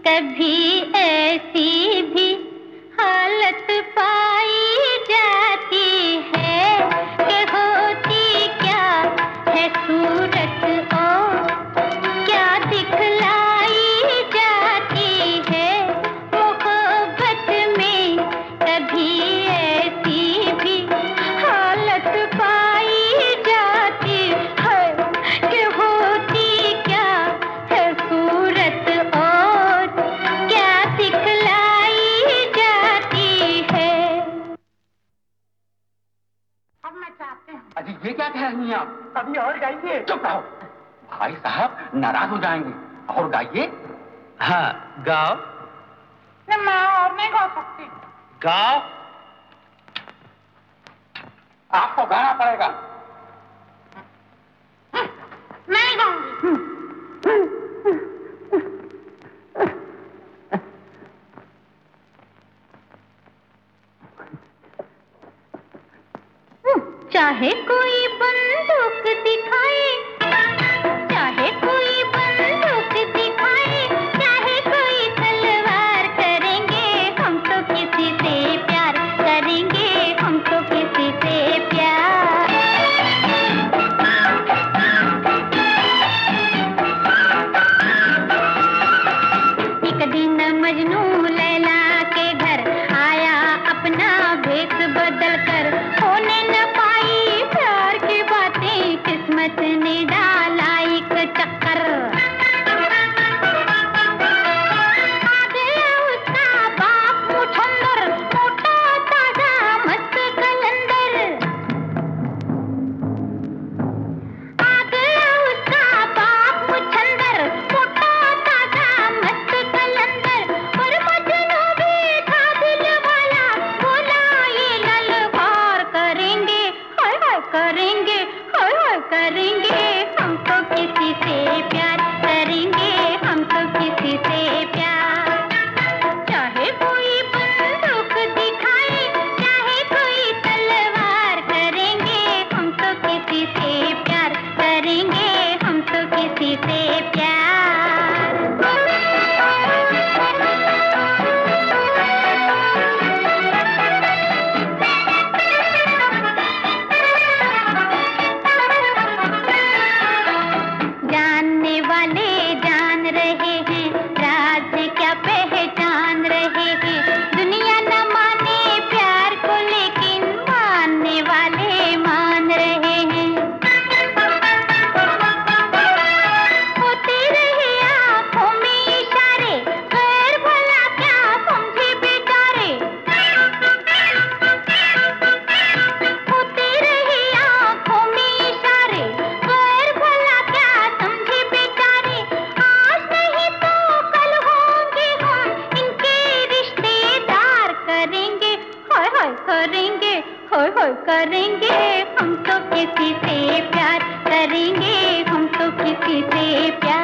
कभी ऐसी भी हालत पाई जाती है कि होती क्या है सूरत और क्या दिखलाई जाती है मोहब्बत में। कभी ऐसी भी हालत पाई जाती है कि होती क्या है सूरत और क्या दिखलाई जाती है। अब मैं चाहते हैं। अजी ये क्या कह रही हैं आप? अभी और गाइए। चुप रहो, भाई साहब नाराज हो जाएंगे। और गाइए। हाँ गाओ। नहीं, मैं और नहीं गा सकती। गाओ। आपको गाना पड़ेगा। नहीं गाऊंगी। चाहे कोई बंदूक दिखाए, चाहे कोई बंदूक दिखाए, चाहे कोई तलवार, करेंगे हम तो किसी से प्यार, करेंगे हम तो किसी से प्यार। एक दिन मजनू लैला के घर आया अपना भेष बदल कर, होने न पाई प्यार की बातें, किस्मत ने डाला एक चक्कर। आ गया उसका बाप मुठंदर, मोटा ताजा मस्त कलंदर। आ गया उसका बाप मुठंदर, मोटा ताजा मस्त कलंदर। और मजनू भी था दिल वाला, बोला ये ललकार करेंगे, हाय हाय करेंगे, हाय हाय करेंगे हम तो किसी से प्यार, करेंगे हम तो किसी से प्यार। चाहे कोई बंदूक दिखाए, चाहे कोई तलवार, करेंगे हम तो किसी से प्यार, करेंगे हम तो किसी से प्यार। जानने वाले जान रहे हैं, राज क्या पहचान रहे हैं। दुनिया न माने प्यार को, लेकिन मानने वाले मान रहे हैं। होते रहे आँखों में इशारे, गैर भला क्या समझे बेचारे। होते रहे आँखों में इशारे, गैर भला क्या समझे बेचारे। आज नहीं तो कल होंगे हम इनके रिश्तेदार, करेंगे हाय हाय करेंगे, हाय हाय करेंगे हम तो किसी से प्यार, करेंगे हम तो किसी से प्यार।